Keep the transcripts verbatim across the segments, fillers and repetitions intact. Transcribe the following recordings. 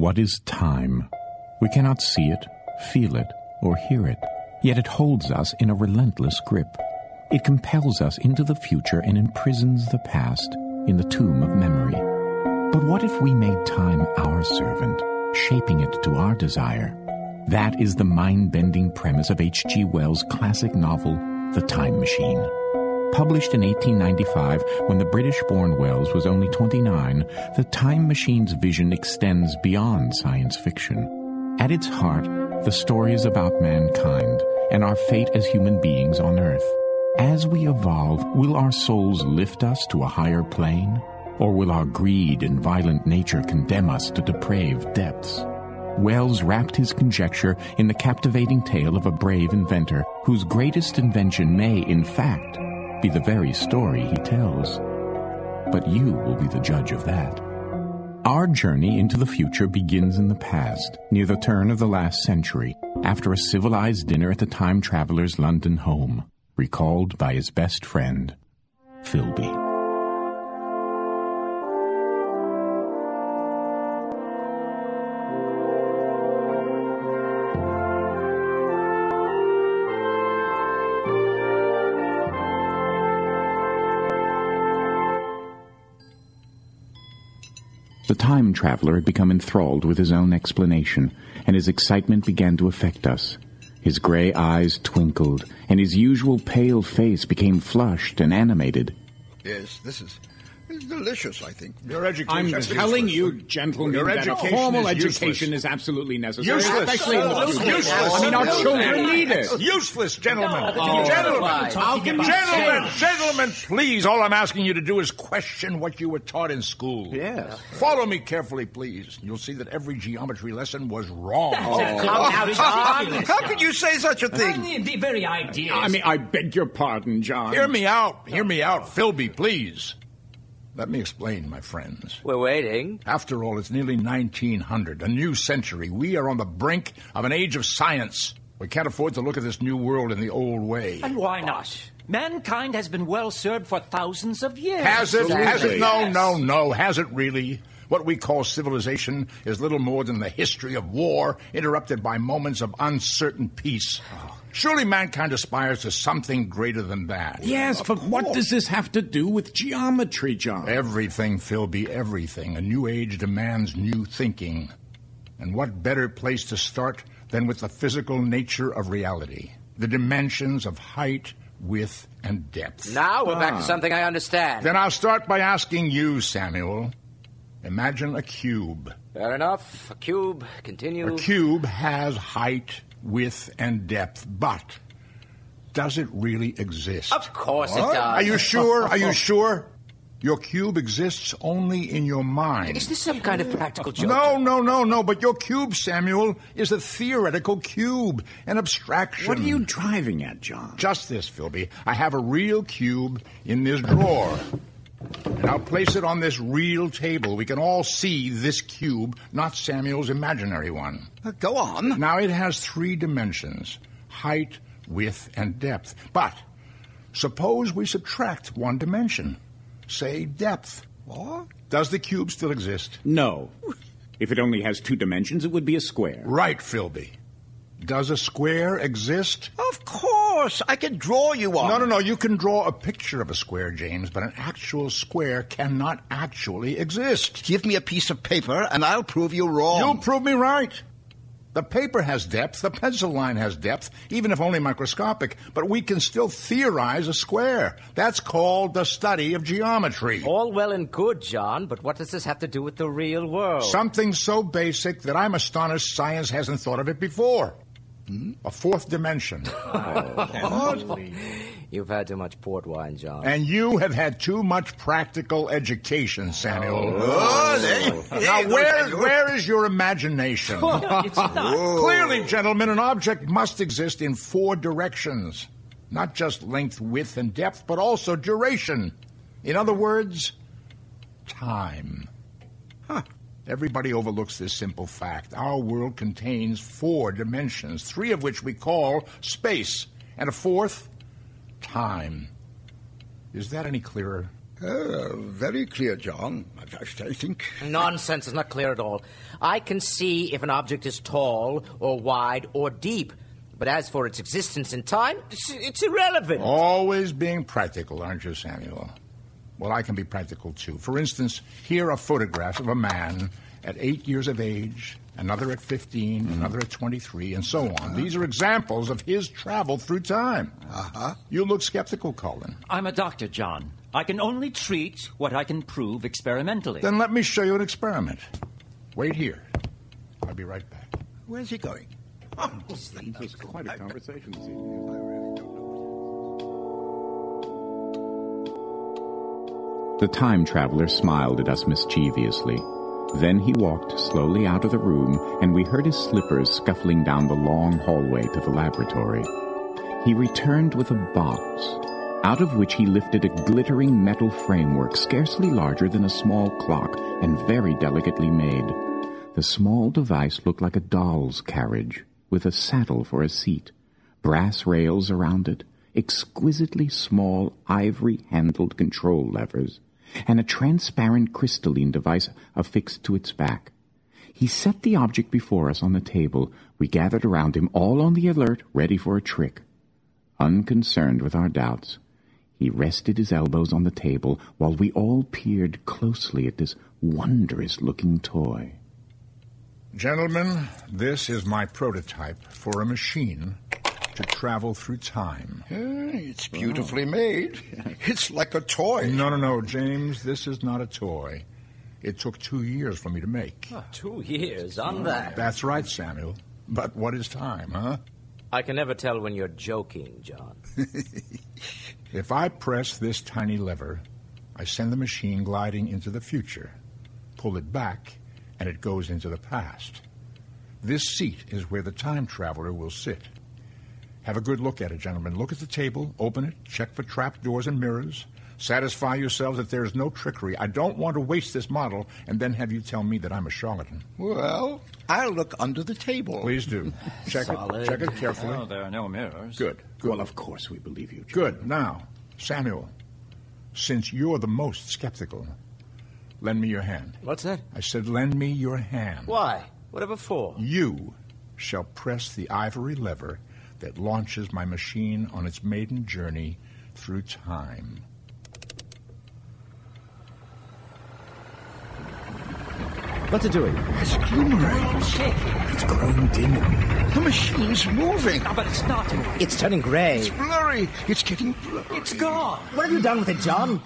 What is time? We cannot see it, feel it, or hear it, yet it holds us in a relentless grip. It compels us into the future and imprisons the past in the tomb of memory. But what if we made time our servant, shaping it to our desire? That is the mind-bending premise of H G Wells' classic novel, The Time Machine. Published in eighteen ninety-five, when the British-born Wells was only twenty-nine, The Time Machine's vision extends beyond science fiction. At its heart, the story is about mankind and our fate as human beings on Earth. As we evolve, will our souls lift us to a higher plane? Or will our greed and violent nature condemn us to depraved depths? Wells wrapped his conjecture in the captivating tale of a brave inventor whose greatest invention may, in fact, be the very story he tells. But you will be the judge of that. Our journey into the future begins in the past, near the turn of the last century, after a civilized dinner at the time traveler's London home, recalled by his best friend, Philby. The time traveler had become enthralled with his own explanation, and his excitement began to affect us. His gray eyes twinkled, and his usual pale face became flushed and animated. Yes, this is, this is delicious, I think. Your education I'm is telling useless. you, gentlemen, Your that a education formal is education useless. is absolutely necessary. Useless. Especially in the Useless. future. Useless. I mean, our Useless. children need it. Useless, gentlemen. No, Oh, gentlemen. How can Gentlemen, gentlemen, please, all I'm asking you to do is question what you were taught in school. Yes. Follow me carefully, please. You'll see that every geometry lesson was wrong. Oh, come now, John. How could you say such a thing? The, the very idea. I mean, I beg your pardon, John. Hear me out. Hear me out. Philby, please. Let me explain, my friends. We're waiting. After all, it's nearly nineteen hundred, a new century. We are on the brink of an age of science. We can't afford to look at this new world in the old way. And why not? Mankind has been well served for thousands of years. Has it? Has it? No, Yes. no, no. Has it really? What we call civilization is little more than the history of war, interrupted by moments of uncertain peace. Surely mankind aspires to something greater than that. Yes, but what does this have to do with geometry, John? Everything, Philby, everything. A new age demands new thinking. And what better place to start than with the physical nature of reality? The dimensions of height, width, and depth. Now we're back Ah. to something I understand. Then I'll start by asking you, Samuel. Imagine a cube. Fair enough. A cube. Continue. A cube has height, width, and depth, but does it really exist? Of course it What? does. Are you sure? Are you sure? Your cube exists only in your mind. Is this some kind of practical joke? No, no, no, no. But your cube, Samuel, is a theoretical cube, an abstraction. What are you driving at, John? Just this, Philby. I have a real cube in this drawer. And I'll place it on this real table. We can all see this cube, not Samuel's imaginary one. Uh, Go on. Now, it has three dimensions: height, width, and depth. But suppose we subtract one dimension. Say depth. What? Does the cube still exist? No. If it only has two dimensions, it would be a square. Right, Philby. Does a square exist? Of course. I can draw you one. No, no, no. You can draw a picture of a square, James, but an actual square cannot actually exist. Give me a piece of paper and I'll prove you wrong. You'll prove me right. The paper has depth, the pencil line has depth, even if only microscopic, but we can still theorize a square. That's called the study of geometry. All well and good, John, but what does this have to do with the real world? Something so basic that I'm astonished science hasn't thought of it before. Hmm? A fourth dimension. You've had too much port wine, John. And you have had too much practical education, Samuel. Oh, there, there Now, you go, where, Samuel. where is your imagination? It's not. Clearly, gentlemen, an object must exist in four directions. Not just length, width, and depth, but also duration. In other words, time. Huh. Everybody overlooks this simple fact. Our world contains four dimensions, three of which we call space, and a fourth, time. Is that any clearer? Uh, very clear, John. I, I think. Nonsense. It's not clear at all. I can see if an object is tall or wide or deep. But as for its existence in time, it's, it's irrelevant. Always being practical, aren't you, Samuel? Well, I can be practical, too. For instance, here are photographs of a man at eight years of age, another at fifteen, mm. another at twenty-three, and so on. Uh-huh. These are examples of his travel through time. Uh-huh. You look skeptical, Colin. I'm a doctor, John. I can only treat what I can prove experimentally. Then let me show you an experiment. Wait here. I'll be right back. Where's he going? Oh, this was quite a conversation this evening. The time traveler smiled at us mischievously. Then he walked slowly out of the room, and we heard his slippers scuffling down the long hallway to the laboratory. He returned with a box, out of which he lifted a glittering metal framework scarcely larger than a small clock and very delicately made. The small device looked like a doll's carriage, with a saddle for a seat, brass rails around it, exquisitely small ivory-handled control levers, and a transparent crystalline device affixed to its back. He set the object before us on the table. We gathered around him, all on the alert, ready for a trick. Unconcerned with our doubts, he rested his elbows on the table while we all peered closely at this wondrous-looking toy. Gentlemen, this is my prototype for a machine to travel through time. Uh, it's beautifully oh. made. It's like a toy. No, no, no, James, this is not a toy. It took two years for me to make. Oh, two years on that? That's right, Samuel. But what is time, huh? I can never tell when you're joking, John. If I press this tiny lever, I send the machine gliding into the future. Pull it back, and it goes into the past. This seat is where the time traveler will sit. Have a good look at it, gentlemen. Look at the table, open it, check for trap doors and mirrors. Satisfy yourselves that there is no trickery. I don't want to waste this model and then have you tell me that I'm a charlatan. Well, I'll look under the table. Please do. Check Solid. it. Check it carefully. Oh, there are no mirrors. Good. Good. Well, of course we believe you, John. Good. Now, Samuel, since you're the most skeptical, lend me your hand. What's that? I said lend me your hand. Why? Whatever for? You shall press the ivory lever that launches my machine on its maiden journey through time. What's it doing? It's glimmering. It's growing dim. The machine's moving. No, but it's not. It's turning gray. It's blurry. It's getting blurry. It's gone. What have you done with it, John?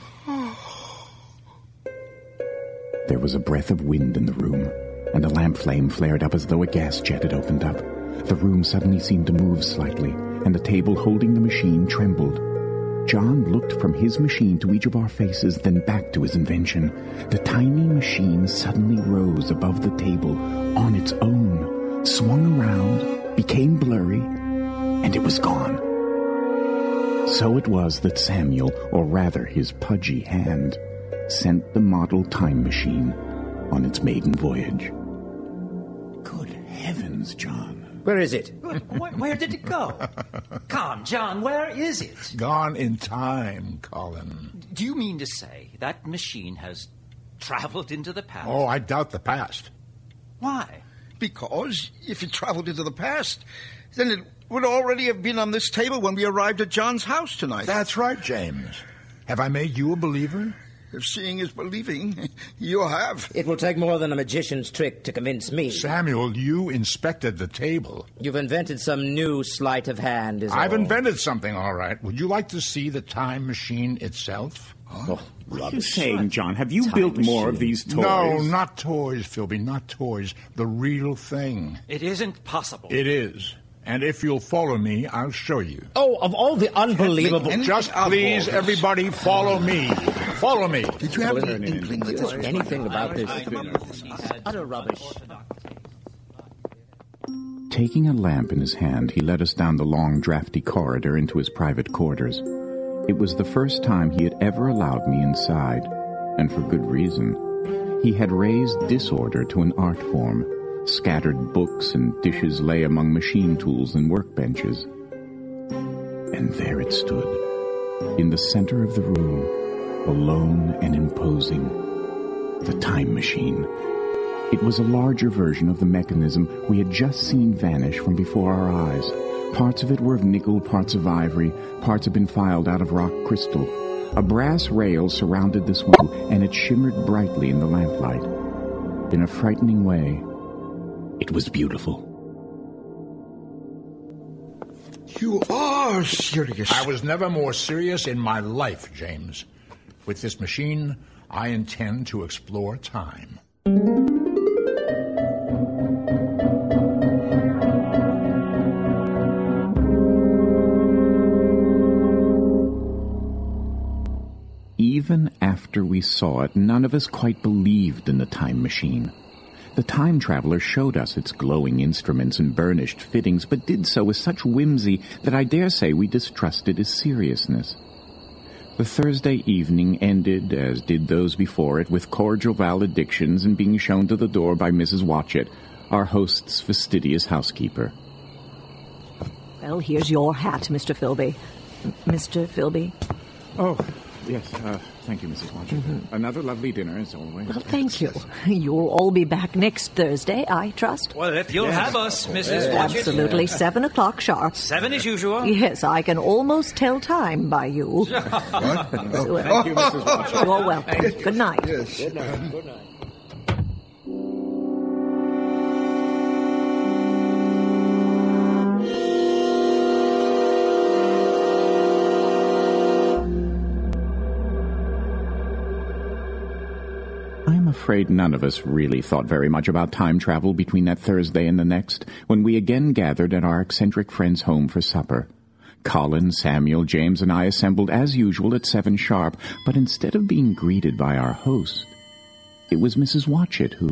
There was a breath of wind in the room, and a lamp flame flared up as though a gas jet had opened up. The room suddenly seemed to move slightly, and the table holding the machine trembled. John looked from his machine to each of our faces, then back to his invention. The tiny machine suddenly rose above the table on its own, swung around, became blurry, and it was gone. So it was that Samuel, or rather his pudgy hand, sent the model time machine on its maiden voyage. Good heavens, John. Where is it? Where, where did it go? Come, John, where is it? Gone in time, Colin. Do you mean to say that machine has traveled into the past? Oh, I doubt the past. Why? Because if it traveled into the past, then it would already have been on this table when we arrived at John's house tonight. That's right, James. Have I made you a believer? If seeing is believing, you have. It will take more than a magician's trick to convince me. Samuel, you inspected the table. You've invented some new sleight of hand, is I've all. invented something, all right. Would you like to see the time machine itself? Oh, what are you saying, John? Have you built machine. more of these toys? No, not toys, Philby, not toys. The real thing. It isn't possible. It is. And if you'll follow me, I'll show you. Oh, of all the unbelievable... Just please, everybody, follow me. Follow me. Did you have an inkling that this was anything about this? Utter rubbish. Taking a lamp in his hand, he led us down the long, drafty corridor into his private quarters. It was the first time he had ever allowed me inside, and for good reason. He had raised disorder to an art form. Scattered books and dishes lay among machine tools and workbenches. And there it stood, in the center of the room, alone and imposing. The time machine. It was a larger version of the mechanism we had just seen vanish from before our eyes. Parts of it were of nickel, parts of ivory, parts had been filed out of rock crystal. A brass rail surrounded this wheel, and it shimmered brightly in the lamplight. In a frightening way, it was beautiful. You are serious. I was never more serious in my life, James. With this machine, I intend to explore time. Even after we saw it, none of us quite believed in the time machine. The time traveler showed us its glowing instruments and burnished fittings, but did so with such whimsy that I dare say we distrusted his seriousness. The Thursday evening ended, as did those before it, with cordial valedictions and being shown to the door by Missus Watchett, our host's fastidious housekeeper. Well, here's your hat, Mister Philby. M- Mister Philby? Oh, yes, uh, thank you, Missus Watchett. Mm-hmm. Another lovely dinner, as always. Well, thank you. You'll all be back next Thursday, I trust. Well, if you'll Yes. have us, Missus Watchett. Absolutely, seven o'clock sharp. Seven as usual. Yes, I can almost tell time by you. What? Thank you, Missus Watchett. You're welcome. Good night. Yes. Good night. Good night. I'm afraid none of us really thought very much about time travel between that Thursday and the next, when we again gathered at our eccentric friend's home for supper. Colin, Samuel, James, and I assembled as usual at seven sharp, but instead of being greeted by our host, it was Missus Watchett who...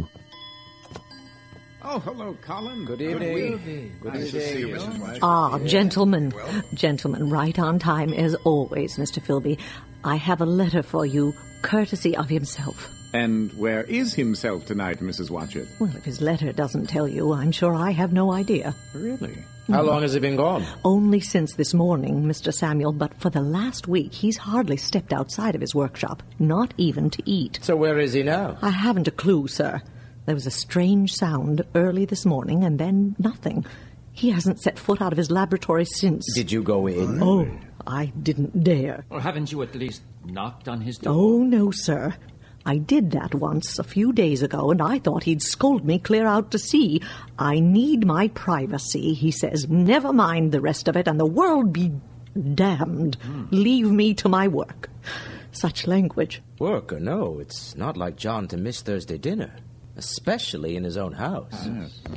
Oh, hello, Colin. Good evening. Good Nice to see you, evening. Missus Watchett. Ah, gentlemen. Gentlemen, right on time as always, Mister Philby. I have a letter for you, courtesy of himself. And where is himself tonight, Missus Watchett? Well, if his letter doesn't tell you, I'm sure I have no idea. Really? How long has he been gone? Only since this morning, Mister Samuel, but for the last week he's hardly stepped outside of his workshop, not even to eat. So where is he now? I haven't a clue, sir. There was a strange sound early this morning, and then nothing. He hasn't set foot out of his laboratory since. Did you go in? Oh, I didn't dare. Or haven't you at least knocked on his door? Oh, no, sir. I did that once a few days ago, and I thought he'd scold me clear out to sea. I need my privacy, he says. Never mind the rest of it, and the world be damned. Mm. Leave me to my work. Such language. Work or no, it's not like John to miss Thursday dinner, especially in his own house.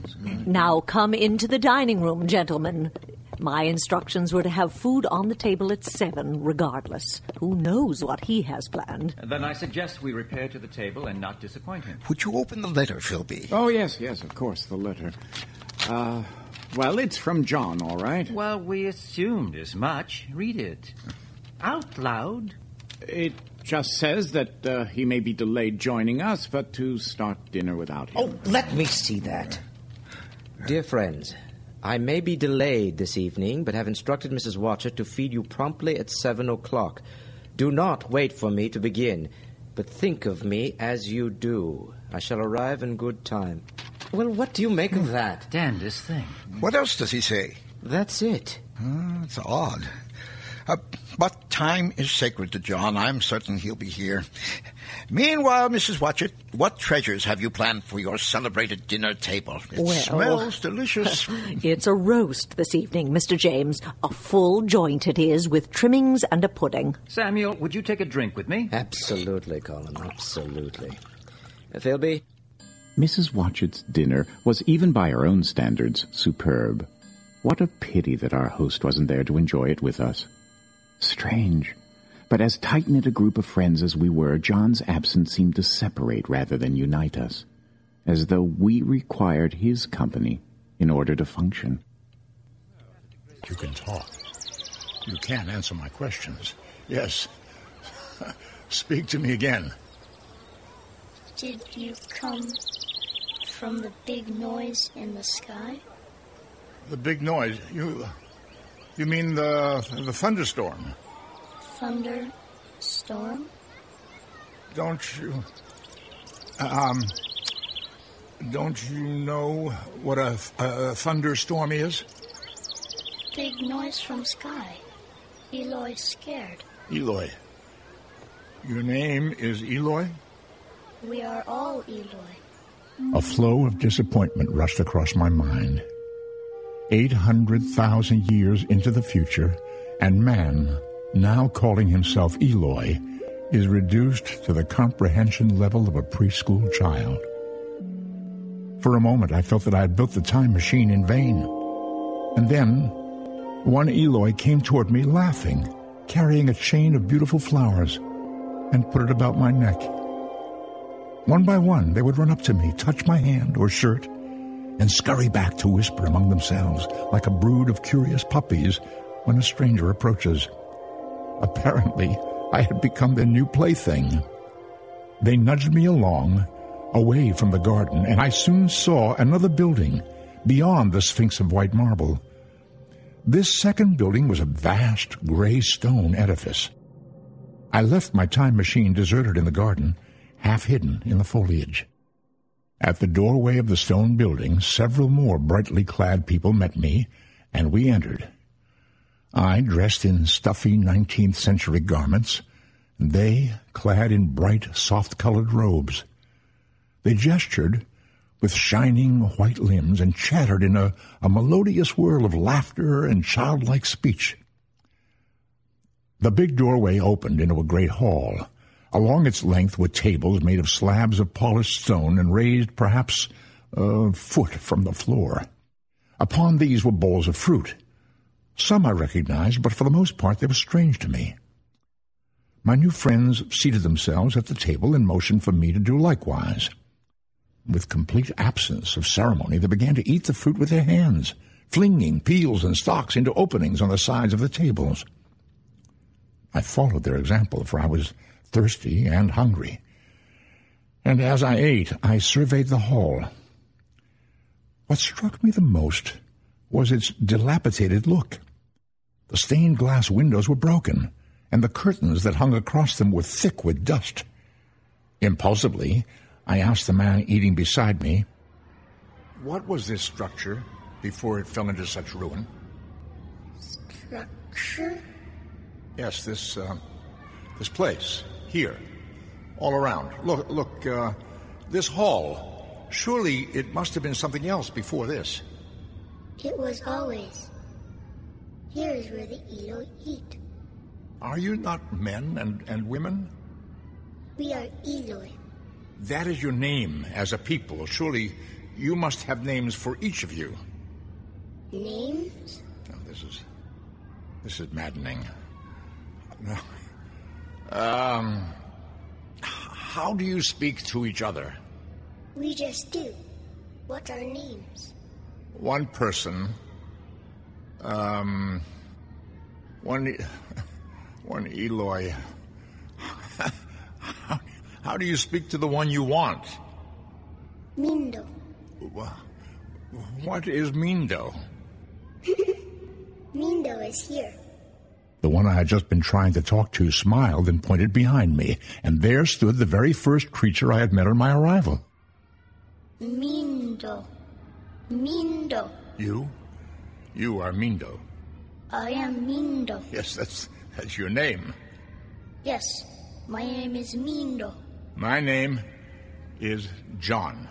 Now come into the dining room, gentlemen. My instructions were to have food on the table at seven, regardless. Who knows what he has planned? Then I suggest we repair to the table and not disappoint him. Would you open the letter, Philby? Oh, yes, yes, of course, the letter. Uh, well, it's from John, all right. Well, we assumed as much. Read it. Out loud. It just says that uh, he may be delayed joining us, but to start dinner without him. Oh, let me see that. Dear friends, I may be delayed this evening, but have instructed Missus Watchett to feed you promptly at seven o'clock. Do not wait for me to begin, but think of me as you do. I shall arrive in good time. Well, what do you make of that? Damnedest thing. What else does he say? That's it. Uh, it's odd. Uh, but time is sacred to John. I'm certain he'll be here. Meanwhile, Missus Watchett, what treasures have you planned for your celebrated dinner table? It Well- smells delicious. It's a roast this evening, Mister James. A full joint it is, with trimmings and a pudding. Samuel, would you take a drink with me? Absolutely, Colin, absolutely. Uh, Philby? Missus Watchett's dinner was, even by our own standards, superb. What a pity that our host wasn't there to enjoy it with us. Strange. But as tight-knit a group of friends as we were, John's absence seemed to separate rather than unite us, as though we required his company in order to function. You can talk. You can't answer my questions. Yes. Speak to me again. Did you come from the big noise in the sky? The big noise. You you mean the the thunderstorm? Thunder, storm? don't you... Um... Don't you know what a, a thunderstorm is? Big noise from sky. Eloy's scared. Eloy. Your name is Eloy? We are all Eloy. A flow of disappointment rushed across my mind. Eight hundred thousand years into the future, and man, now calling himself Eloy, is reduced to the comprehension level of a preschool child. For a moment, I felt that I had built the time machine in vain. And then, one Eloy came toward me laughing, carrying a chain of beautiful flowers, and put it about my neck. One by one, they would run up to me, touch my hand or shirt, and scurry back to whisper among themselves like a brood of curious puppies when a stranger approaches. Apparently, I had become their new plaything. They nudged me along, away from the garden, and I soon saw another building beyond the Sphinx of white marble. This second building was a vast gray stone edifice. I left my time machine deserted in the garden, half hidden in the foliage. At the doorway of the stone building, several more brightly clad people met me, and we entered. I dressed in stuffy nineteenth century garments, and they clad in bright, soft-colored robes. They gestured with shining white limbs and chattered in a, a melodious whirl of laughter and childlike speech. The big doorway opened into a great hall. Along its length were tables made of slabs of polished stone and raised perhaps a foot from the floor. Upon these were bowls of fruit. Some I recognized, but for the most part they were strange to me. My new friends seated themselves at the table and motioned for me to do likewise. With complete absence of ceremony, they began to eat the fruit with their hands, flinging peels and stalks into openings on the sides of the tables. I followed their example, for I was thirsty and hungry. And as I ate, I surveyed the hall. What struck me the most was its dilapidated look. The stained glass windows were broken, and the curtains that hung across them were thick with dust. Impulsively, I asked the man eating beside me, "What was this structure before it fell into such ruin?" Structure? Yes, this, uh, this place, here, all around. Look, look, uh, this hall. Surely it must have been something else before this. It was always. Here is where the Eloy eat. Are you not men and, and women? We are Eloy. That is your name as a people. Surely you must have names for each of you. Names? Oh, this is... this is maddening. No. Um... How do you speak to each other? We just do. What are names? One person... Um... One... One Eloy... how, how do you speak to the one you want? Mindo. What is Mindo? Mindo is here. The one I had just been trying to talk to smiled and pointed behind me, and there stood the very first creature I had met on my arrival. Mindo. Mindo. You? You are Mindo. I am Mindo. Yes, that's that's your name. Yes, my name is Mindo. My name is John.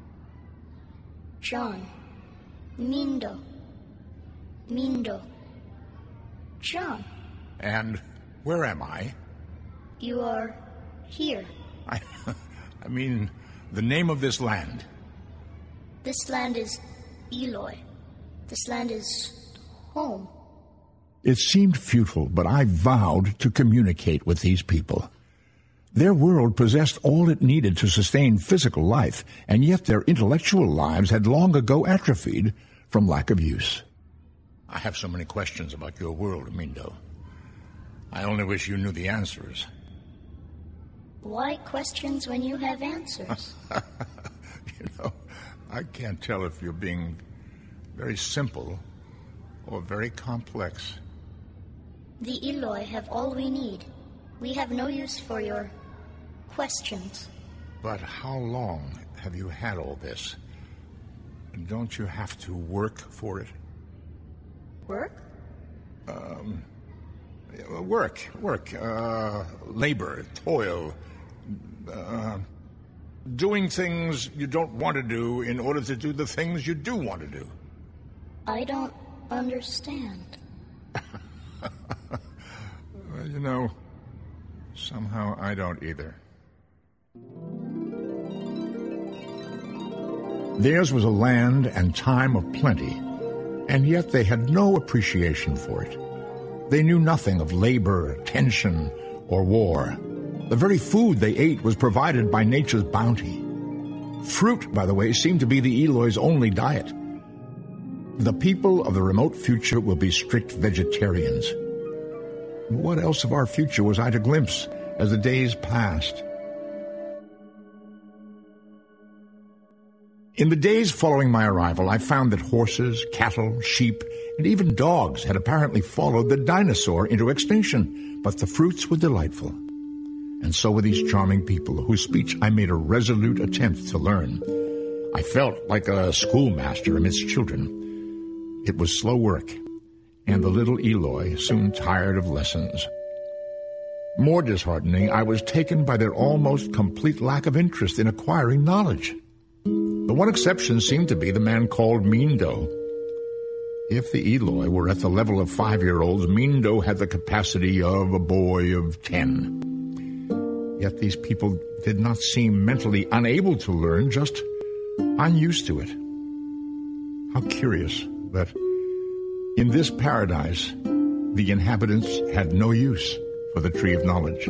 John. Mindo. Mindo. John. And where am I? You are here. I, I mean, the name of this land. This land is Eloy. This land is home. It seemed futile, but I vowed to communicate with these people. Their world possessed all it needed to sustain physical life, and yet their intellectual lives had long ago atrophied from lack of use. I have so many questions about your world, Mindo. I only wish you knew the answers. Why questions when you have answers? You know, I can't tell if you're being very simple or very complex. The Eloy have all we need. We have no use for your questions. But how long have you had all this? Don't you have to work for it? Work? Um, work, work, uh, labor, toil, uh, doing things you don't want to do in order to do the things you do want to do. I don't understand. Well, you know, somehow I don't either. Theirs was a land and time of plenty, and yet they had no appreciation for it. They knew nothing of labor, tension, or war. The very food they ate was provided by nature's bounty. Fruit, by the way, seemed to be the Eloy's only diet. The people of the remote future will be strict vegetarians. What else of our future was I to glimpse as the days passed? In the days following my arrival, I found that horses, cattle, sheep, and even dogs had apparently followed the dinosaur into extinction, but the fruits were delightful. And so were these charming people, whose speech I made a resolute attempt to learn. I felt like a schoolmaster amidst children. It was slow work, and the little Eloy soon tired of lessons. More disheartening, I was taken by their almost complete lack of interest in acquiring knowledge. The one exception seemed to be the man called Mindo. If the Eloi were at the level of five-year-olds, Mindo had the capacity of a boy of ten. Yet these people did not seem mentally unable to learn, just unused to it. How curious that in this paradise, the inhabitants had no use for the tree of knowledge.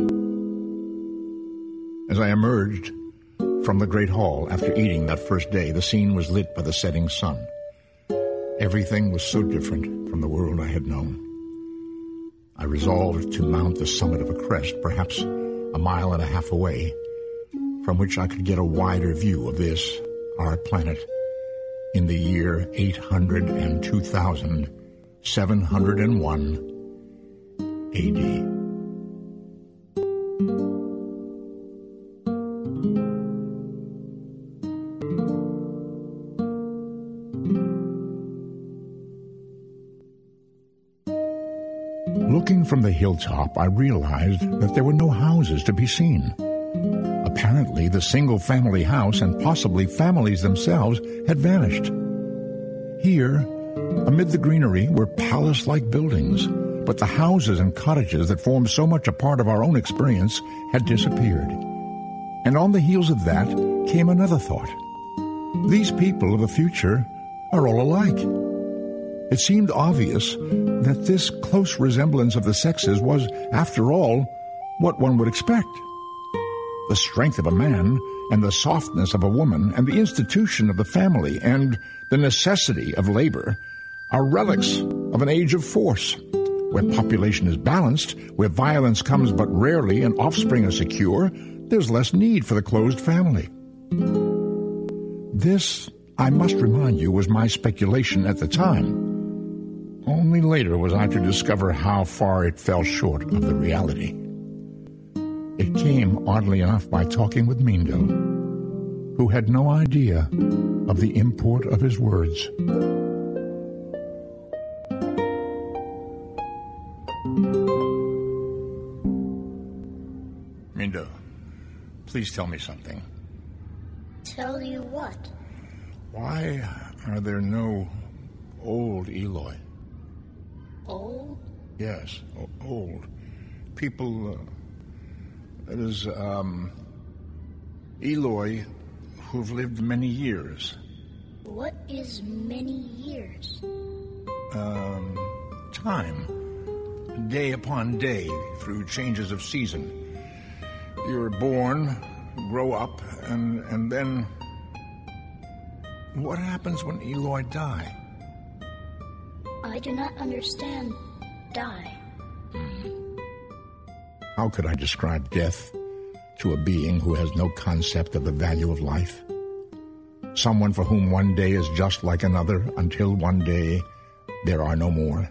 As I emerged from the great hall after eating that first day, the scene was lit by the setting sun. Everything was so different from the world I had known. I resolved to mount the summit of a crest, perhaps a mile and a half away, from which I could get a wider view of this, our planet, in the year eight hundred two thousand seven hundred one A D. Looking from the hilltop, I realized that there were no houses to be seen. Apparently, the single-family house and possibly families themselves had vanished. Here, amid the greenery, were palace-like buildings, but the houses and cottages that formed so much a part of our own experience had disappeared. And on the heels of that came another thought. These people of the future are all alike. It seemed obvious that this close resemblance of the sexes was, after all, what one would expect. The strength of a man, and the softness of a woman, and the institution of the family, and the necessity of labor are relics of an age of force. Where population is balanced, where violence comes but rarely and offspring are secure, there's less need for the closed family. This, I must remind you, was my speculation at the time. Only later was I to discover how far it fell short of the reality. It came, oddly enough, by talking with Mindo, who had no idea of the import of his words. Mindo, please tell me something. Tell you what? Why are there no old Eloi? Old? Yes, o- old. People, uh, that is, um, Eloi, who've lived many years. What is many years? Um, time. Day upon day, through changes of season. You're born, grow up, and, and then... What happens when Eloi die? I do not understand. Die. Mm. How could I describe death to a being who has no concept of the value of life? Someone for whom one day is just like another until one day there are no more.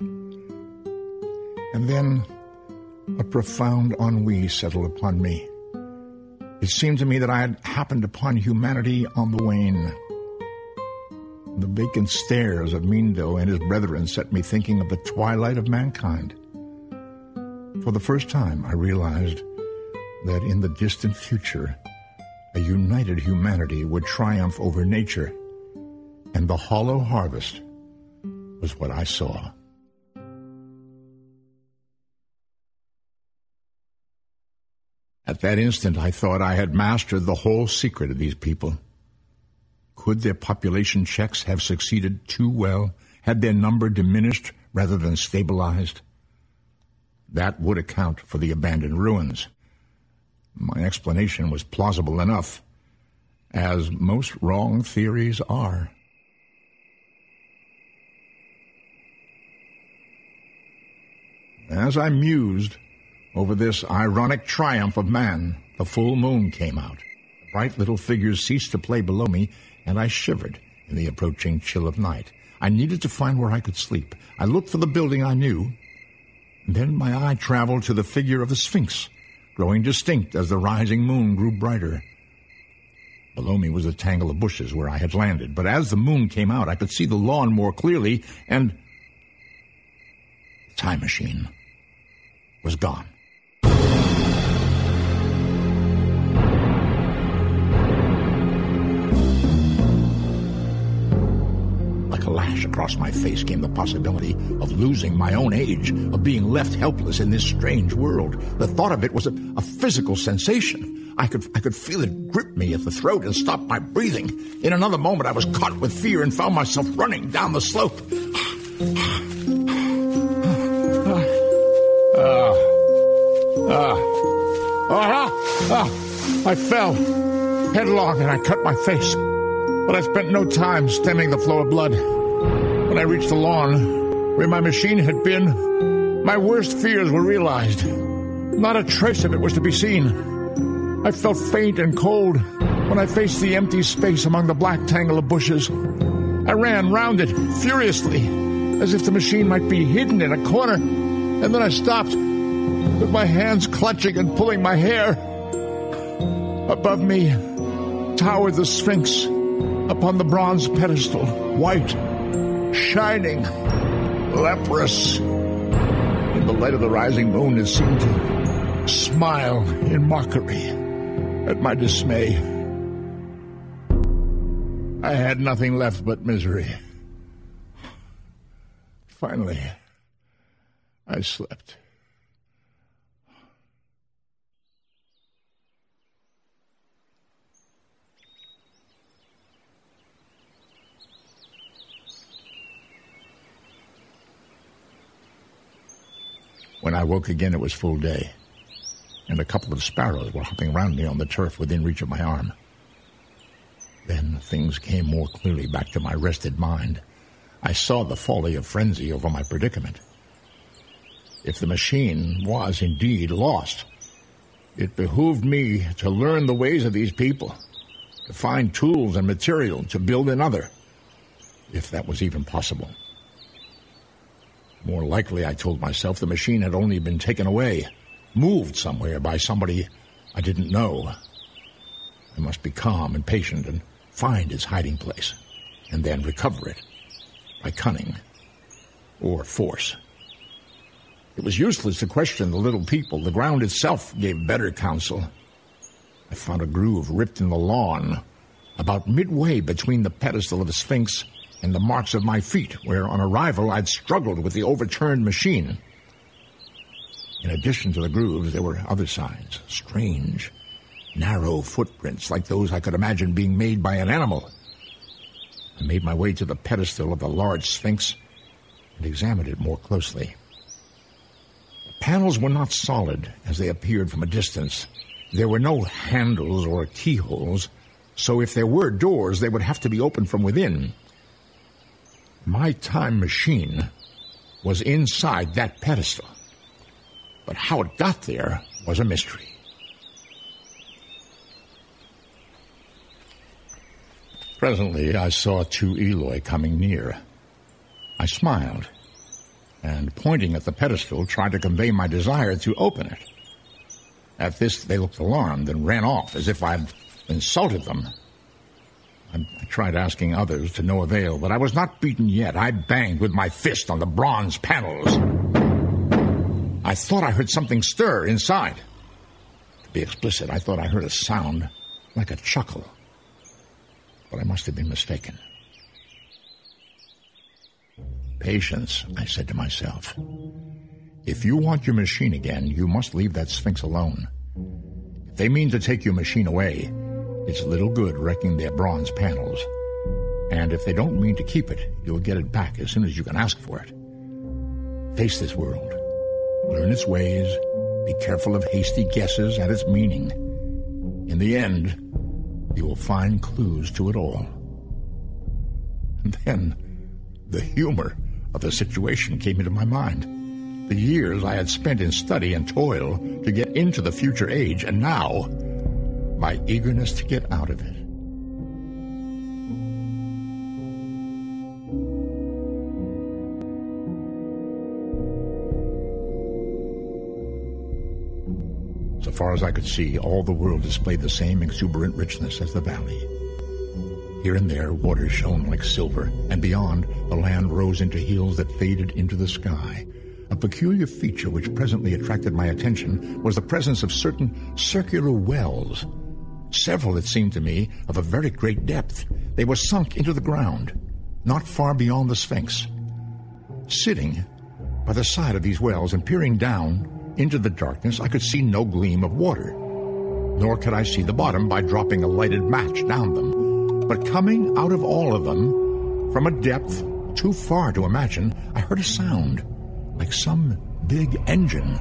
And then a profound ennui settled upon me. It seemed to me that I had happened upon humanity on the wane. The vacant stares of Mindo and his brethren set me thinking of the twilight of mankind. For the first time, I realized that in the distant future, a united humanity would triumph over nature, and the hollow harvest was what I saw. At that instant, I thought I had mastered the whole secret of these people. Could their population checks have succeeded too well? Had their number diminished rather than stabilized? That would account for the abandoned ruins. My explanation was plausible enough, as most wrong theories are. As I mused over this ironic triumph of man, the full moon came out. The bright little figures ceased to play below me, and I shivered in the approaching chill of night. I needed to find where I could sleep. I looked for the building I knew. And then my eye traveled to the figure of the Sphinx, growing distinct as the rising moon grew brighter. Below me was a tangle of bushes where I had landed, but as the moon came out, I could see the lawn more clearly, and the time machine was gone. Like a lash across my face came the possibility of losing my own age, of being left helpless in this strange world. The thought of it was a, a physical sensation. I could I could feel it grip me at the throat and stop my breathing. In another moment, I was caught with fear and found myself running down the slope. Ah, ah, ah, ah, I fell headlong and I cut my face. But I spent no time stemming the flow of blood. When I reached the lawn, where my machine had been, my worst fears were realized. Not a trace of it was to be seen. I felt faint and cold when I faced the empty space among the black tangle of bushes. I ran round it furiously, as if the machine might be hidden in a corner, and then I stopped, with my hands clutching and pulling my hair. Above me towered the Sphinx upon the bronze pedestal, white, shining, leprous. In the light of the rising moon, it seemed to smile in mockery at my dismay. I had nothing left but misery. Finally, I slept. When I woke again, it was full day, and a couple of sparrows were hopping round me on the turf within reach of my arm. Then things came more clearly back to my rested mind. I saw the folly of frenzy over my predicament. If the machine was indeed lost, it behooved me to learn the ways of these people, to find tools and material to build another, if that was even possible. More likely, I told myself, the machine had only been taken away, moved somewhere by somebody I didn't know. I must be calm and patient and find its hiding place, and then recover it by cunning or force. It was useless to question the little people. The ground itself gave better counsel. I found a groove ripped in the lawn, about midway between the pedestal of the Sphinx and the marks of my feet, where on arrival I'd struggled with the overturned machine. In addition to the grooves, there were other signs, strange, narrow footprints like those I could imagine being made by an animal. I made my way to the pedestal of the large Sphinx and examined it more closely. The panels were not solid as they appeared from a distance. There were no handles or keyholes, so if there were doors, they would have to be opened from within. My time machine was inside that pedestal, but how it got there was a mystery. Presently, I saw two Eloi coming near. I smiled, and pointing at the pedestal, tried to convey my desire to open it. At this, they looked alarmed and ran off as if I'd insulted them. I, I tried asking others to no avail, but I was not beaten yet. I banged with my fist on the bronze panels. I thought I heard something stir inside. To be explicit, I thought I heard a sound like a chuckle. But I must have been mistaken. Patience, I said to myself. If you want your machine again, you must leave that Sphinx alone. If they mean to take your machine away, it's little good wrecking their bronze panels. And if they don't mean to keep it, you'll get it back as soon as you can ask for it. Face this world. Learn its ways. Be careful of hasty guesses at its meaning. In the end, you will find clues to it all. And then, the humor of the situation came into my mind. The years I had spent in study and toil to get into the future age, and now, my eagerness to get out of it. So far as I could see, all the world displayed the same exuberant richness as the valley. Here and there, water shone like silver, and beyond, the land rose into hills that faded into the sky. A peculiar feature which presently attracted my attention was the presence of certain circular wells. Several, it seemed to me, of a very great depth. They were sunk into the ground, not far beyond the Sphinx. Sitting by the side of these wells and peering down into the darkness, I could see no gleam of water, nor could I see the bottom by dropping a lighted match down them. But coming out of all of them, from a depth too far to imagine, I heard a sound, like some big engine.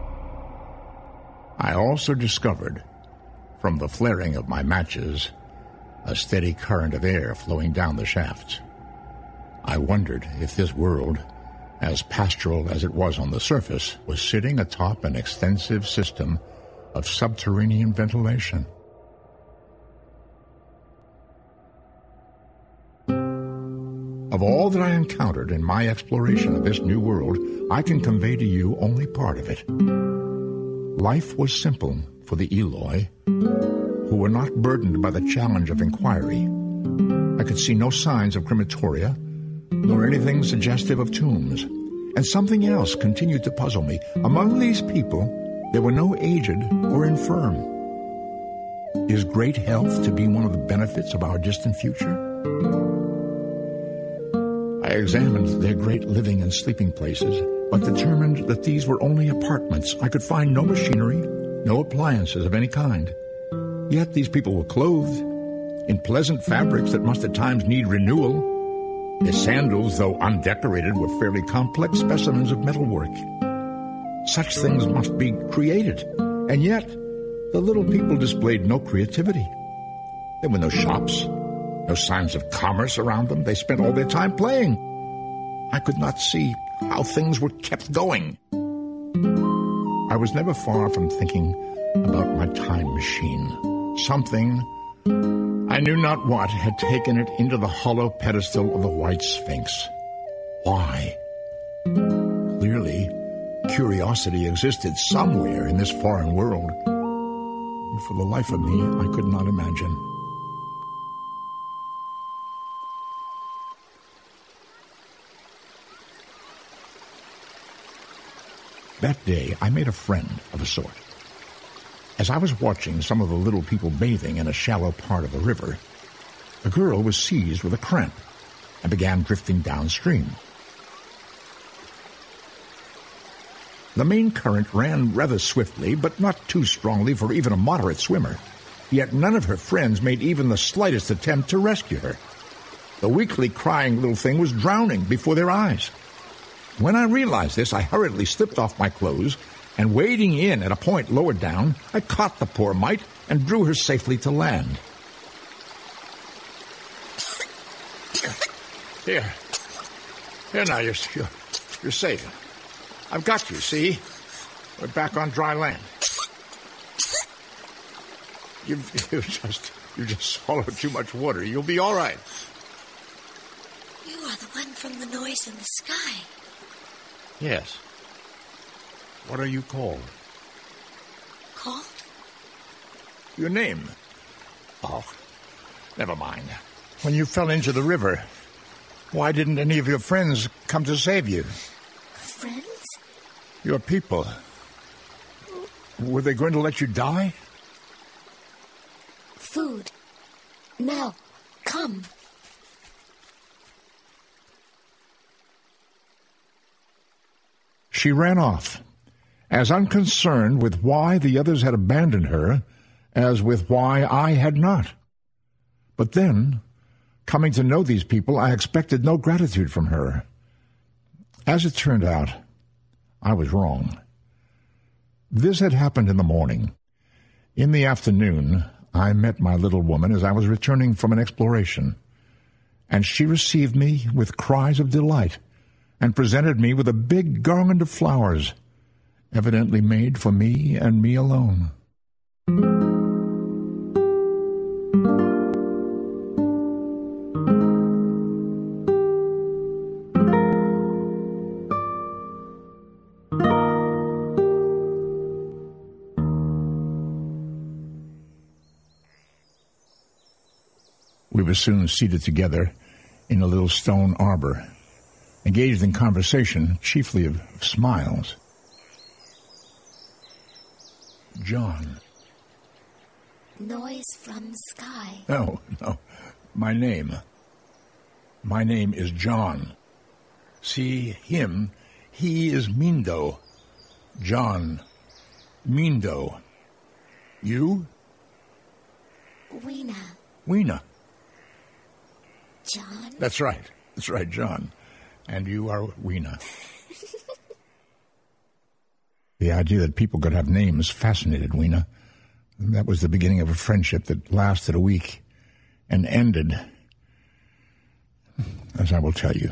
I also discovered, from the flaring of my matches, a steady current of air flowing down the shafts. I wondered if this world, as pastoral as it was on the surface, was sitting atop an extensive system of subterranean ventilation. Of all that I encountered in my exploration of this new world, I can convey to you only part of it. Life was simple for the Eloi, who were not burdened by the challenge of inquiry. I could see no signs of crematoria, nor anything suggestive of tombs. And something else continued to puzzle me. Among these people, there were no aged or infirm. Is great health to be one of the benefits of our distant future? I examined their great living and sleeping places, but determined that these were only apartments. I could find no machinery, no appliances of any kind. Yet these people were clothed in pleasant fabrics that must at times need renewal. Their sandals, though undecorated, were fairly complex specimens of metalwork. Such things must be created, and yet the little people displayed no creativity. There were no shops, no signs of commerce around them. They spent all their time playing. I could not see how things were kept going. I was never far from thinking about my time machine. Something, I knew not what, had taken it into the hollow pedestal of the White Sphinx. Why? Clearly, curiosity existed somewhere in this foreign world. And for the life of me, I could not imagine. That day, I made a friend of a sort. As I was watching some of the little people bathing in a shallow part of the river, a girl was seized with a cramp and began drifting downstream. The main current ran rather swiftly, but not too strongly for even a moderate swimmer. Yet none of her friends made even the slightest attempt to rescue her. The weakly crying little thing was drowning before their eyes. When I realized this, I hurriedly slipped off my clothes, and wading in at a point lower down, I caught the poor mite and drew her safely to land. Here. Here now, you're, you're, you're safe. I've got you, see? We're back on dry land. You've, you've just you just swallowed too much water. You'll be all right. You are the one from the noise in the sky. Yes. What are you called? called? Your name? Oh, never mind. When you fell into the river, why didn't any of your friends come to save you? Friends? Your people. Were they going to let you die? Food. Now, come. She ran off, as unconcerned with why the others had abandoned her as with why I had not. But then, coming to know these people, I expected no gratitude from her. As it turned out, I was wrong. This had happened in the morning. In the afternoon, I met my little woman as I was returning from an exploration, and she received me with cries of delight and presented me with a big garland of flowers, evidently made for me and me alone. We were soon seated together in a little stone arbor, engaged in conversation, chiefly of smiles. John. Noise from sky. No, no. My name. My name is John. See him. He is Mindo. John. Mindo. You? Weena. Weena. John? That's right. That's right, John. And you are Weena. The idea that people could have names fascinated Weena. That was the beginning of a friendship that lasted a week and ended, as I will tell you.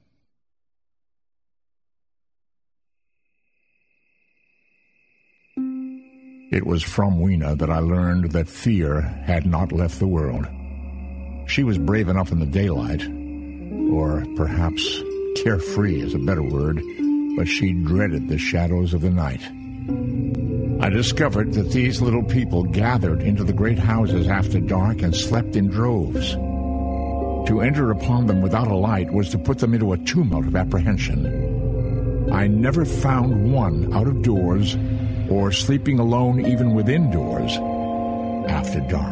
It was from Weena that I learned that fear had not left the world. She was brave enough in the daylight, or perhaps carefree is a better word, but she dreaded the shadows of the night. I discovered that these little people gathered into the great houses after dark and slept in droves. To enter upon them without a light was to put them into a tumult of apprehension. I never found one out of doors or sleeping alone even within doors after dark.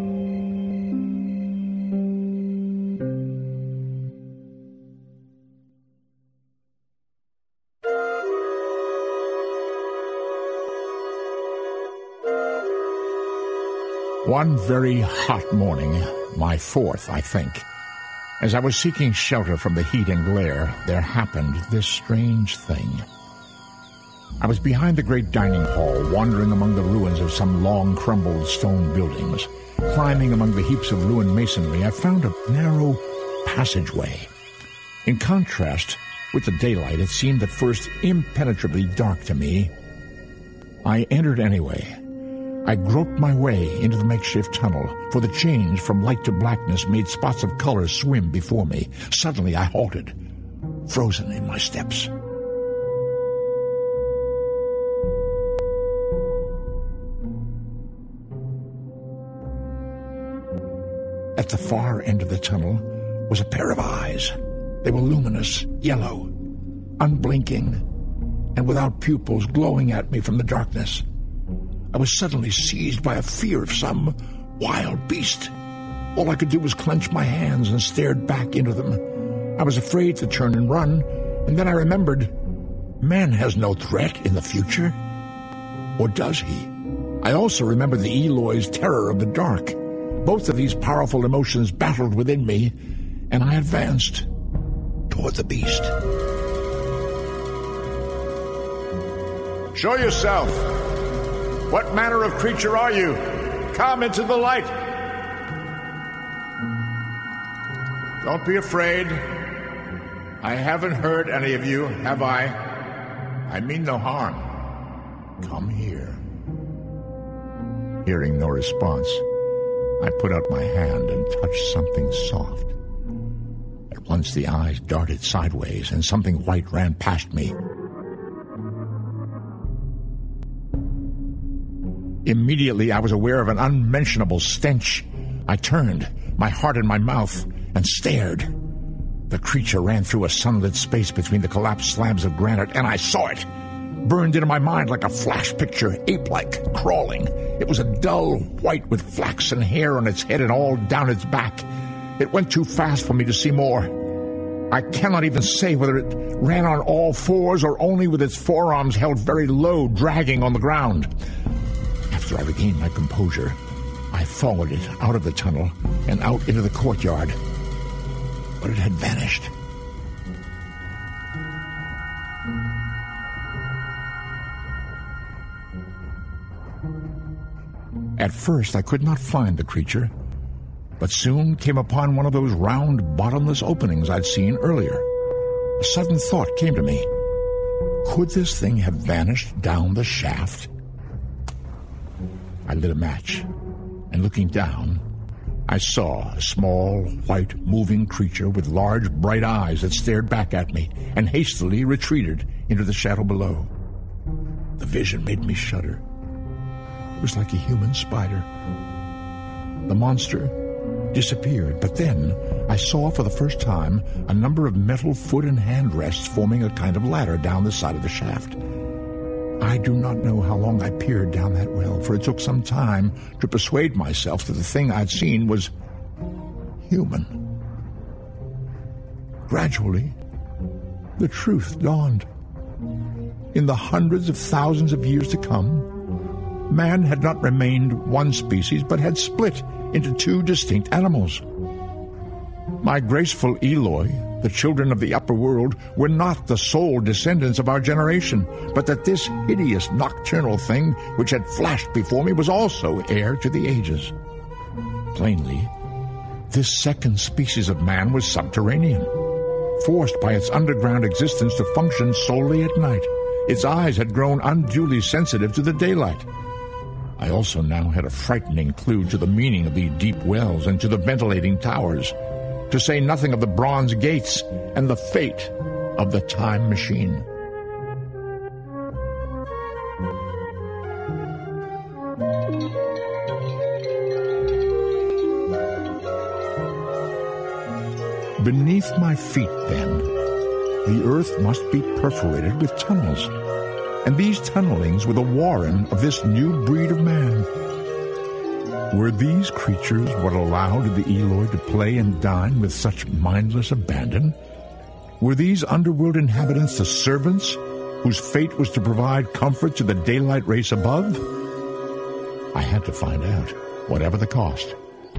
One very hot morning, my fourth, I think, as I was seeking shelter from the heat and glare, there happened this strange thing. I was behind the great dining hall, wandering among the ruins of some long crumbled stone buildings. Climbing among the heaps of ruined masonry, I found a narrow passageway. In contrast with the daylight, it seemed at first impenetrably dark to me. I entered anyway. I groped my way into the makeshift tunnel, for the change from light to blackness made spots of color swim before me. Suddenly I halted, frozen in my steps. At the far end of the tunnel was a pair of eyes. They were luminous, yellow, unblinking, and without pupils, glowing at me from the darkness. I was suddenly seized by a fear of some wild beast. All I could do was clench my hands and stared back into them. I was afraid to turn and run, and then I remembered, man has no threat in the future. Or does he? I also remembered the Eloy's terror of the dark. Both of these powerful emotions battled within me, and I advanced toward the beast. Show yourself. What manner of creature are you? Come into the light. Don't be afraid. I haven't hurt any of you, have I? I mean no harm. Come here. Hearing no response, I put out my hand and touched something soft. At once the eyes darted sideways and something white ran past me. Immediately, I was aware of an unmentionable stench. I turned, my heart in my mouth, and stared. The creature ran through a sunlit space between the collapsed slabs of granite, and I saw it. Burned into my mind like a flash picture, ape-like, crawling. It was a dull white with flaxen hair on its head and all down its back. It went too fast for me to see more. I cannot even say whether it ran on all fours or only with its forearms held very low, dragging on the ground. After I regained my composure, I followed it out of the tunnel and out into the courtyard. But it had vanished. At first, I could not find the creature, but soon came upon one of those round, bottomless openings I'd seen earlier. A sudden thought came to me. Could this thing have vanished down the shaft? I lit a match, and looking down, I saw a small, white, moving creature with large, bright eyes that stared back at me and hastily retreated into the shadow below. The vision made me shudder. It was like a human spider. The monster disappeared, but then I saw for the first time a number of metal foot and hand rests forming a kind of ladder down the side of the shaft. I do not know how long I peered down that well, for it took some time to persuade myself that the thing I'd seen was human. Gradually, the truth dawned. In the hundreds of thousands of years to come, man had not remained one species, but had split into two distinct animals. My graceful Eloi, the children of the upper world, were not the sole descendants of our generation, but that this hideous nocturnal thing which had flashed before me was also heir to the ages. Plainly, this second species of man was subterranean, forced by its underground existence to function solely at night. Its eyes had grown unduly sensitive to the daylight. I also now had a frightening clue to the meaning of the deep wells and to the ventilating towers, to say nothing of the bronze gates and the fate of the time machine. Beneath my feet, then, the earth must be perforated with tunnels, and these tunnelings were the warren of this new breed of man. Were these creatures what allowed the Eloi to play and dine with such mindless abandon? Were these underworld inhabitants the servants whose fate was to provide comfort to the daylight race above? I had to find out, whatever the cost.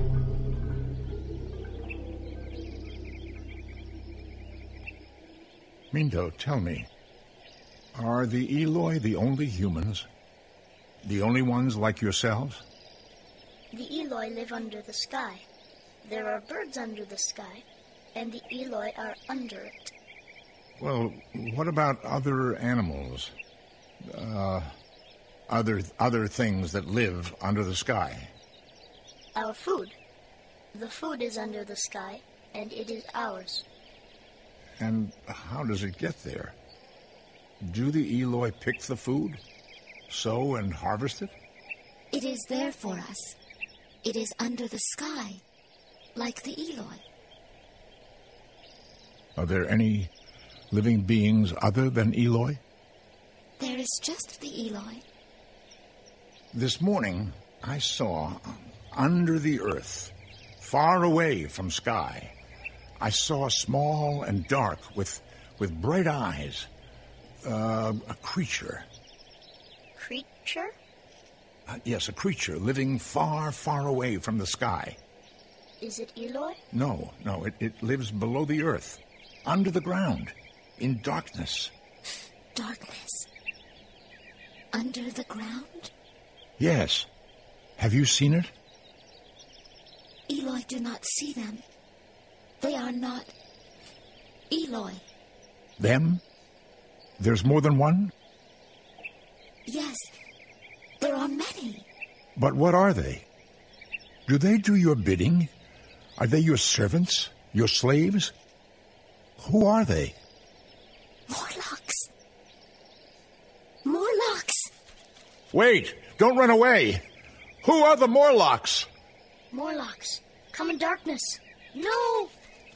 Mindo, tell me, are the Eloi the only humans? The only ones like yourselves? The Eloi live under the sky. There are birds under the sky, and the Eloi are under it. Well, what about other animals? Uh, other, other things that live under the sky? Our food. The food is under the sky, and it is ours. And how does it get there? Do the Eloi pick the food, sow and harvest it? It is there for us. It is under the sky, like the Eloi. Are there any living beings other than Eloi? There is just the Eloi. This morning, I saw, under the earth, far away from sky, I saw small and dark, with, with bright eyes, uh, a creature. Creature? Uh, yes, a creature living far, far away from the sky. Is it Eloi? No, no, it, it lives below the earth, under the ground, in darkness. Darkness? Under the ground? Yes. Have you seen it? Eloi do not see them. They are not Eloi. Them? There's more than one? Yes, there are many. But what are they? Do they do your bidding? Are they your servants? Your slaves? Who are they? Morlocks. Morlocks. Wait! Don't run away! Who are the Morlocks? Morlocks, come in darkness. No!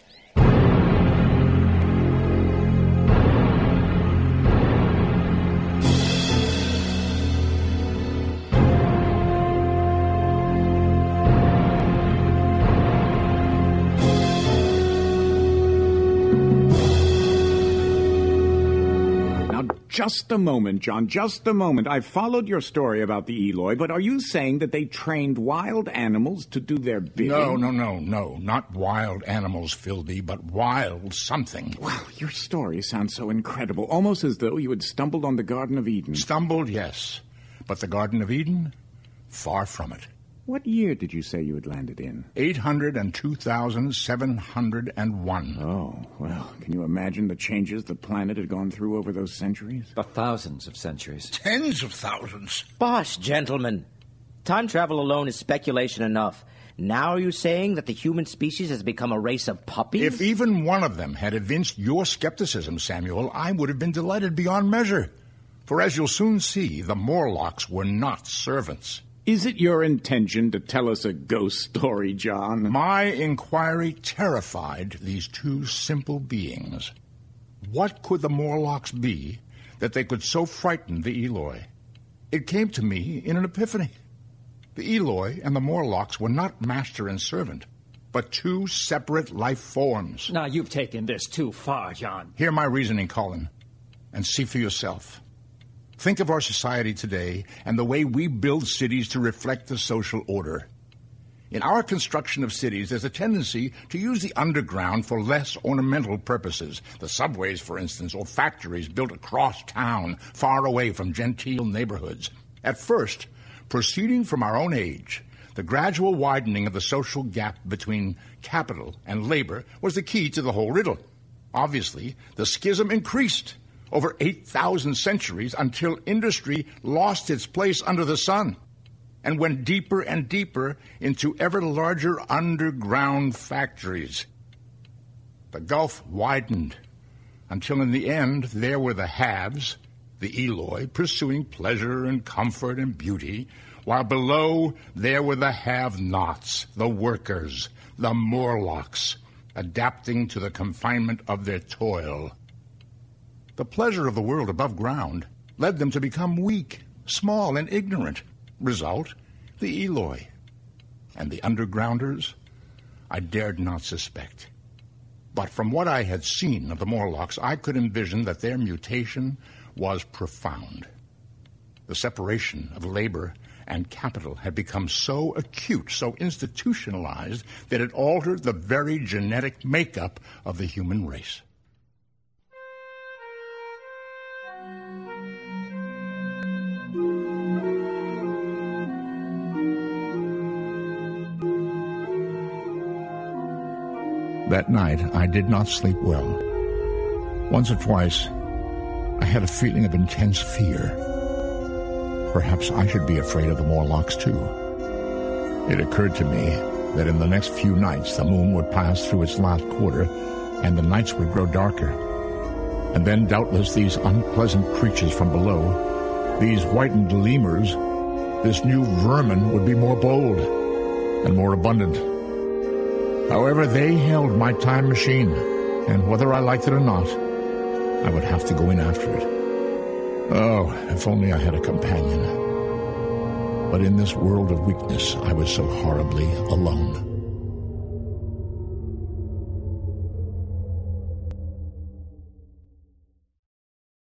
Just a moment, John, just a moment. I've followed your story about the Eloi, but are you saying that they trained wild animals to do their bidding? No, no, no, no. Not wild animals, Philby, but wild something. Well, your story sounds so incredible, almost as though you had stumbled on the Garden of Eden. Stumbled, yes. But the Garden of Eden? Far from it. What year did you say you had landed in? eight hundred two thousand seven hundred one. Oh, well, can you imagine the changes the planet had gone through over those centuries? For thousands of centuries. Tens of thousands. Bosh, gentlemen. Time travel alone is speculation enough. Now are you saying that the human species has become a race of puppies? If even one of them had evinced your skepticism, Samuel, I would have been delighted beyond measure. For as you'll soon see, the Morlocks were not servants. Is it your intention to tell us a ghost story, John? My inquiry terrified these two simple beings. What could the Morlocks be that they could so frighten the Eloi? It came to me in an epiphany. The Eloi and the Morlocks were not master and servant, but two separate life forms. Now, you've taken this too far, John. Hear my reasoning, Colin, and see for yourself. Think of our society today and the way we build cities to reflect the social order. In our construction of cities, there's a tendency to use the underground for less ornamental purposes. The subways, for instance, or factories built across town, far away from genteel neighborhoods. At first, proceeding from our own age, the gradual widening of the social gap between capital and labor was the key to the whole riddle. Obviously, the schism increased over eight thousand centuries until industry lost its place under the sun and went deeper and deeper into ever larger underground factories. The gulf widened until in the end there were the haves, the Eloi, pursuing pleasure and comfort and beauty, while below there were the have-nots, the workers, the Morlocks, adapting to the confinement of their toil. The pleasure of the world above ground led them to become weak, small, and ignorant. Result, the Eloi. And the undergrounders, I dared not suspect. But from what I had seen of the Morlocks, I could envision that their mutation was profound. The separation of labor and capital had become so acute, so institutionalized, that it altered the very genetic makeup of the human race. That night, I did not sleep well. Once or twice, I had a feeling of intense fear. Perhaps I should be afraid of the Morlocks, too. It occurred to me that in the next few nights, the moon would pass through its last quarter, and the nights would grow darker. And then, doubtless, these unpleasant creatures from below, these whitened lemurs, this new vermin would be more bold and more abundant. However, they held my time machine, and whether I liked it or not, I would have to go in after it. Oh, if only I had a companion. But in this world of weakness, I was so horribly alone.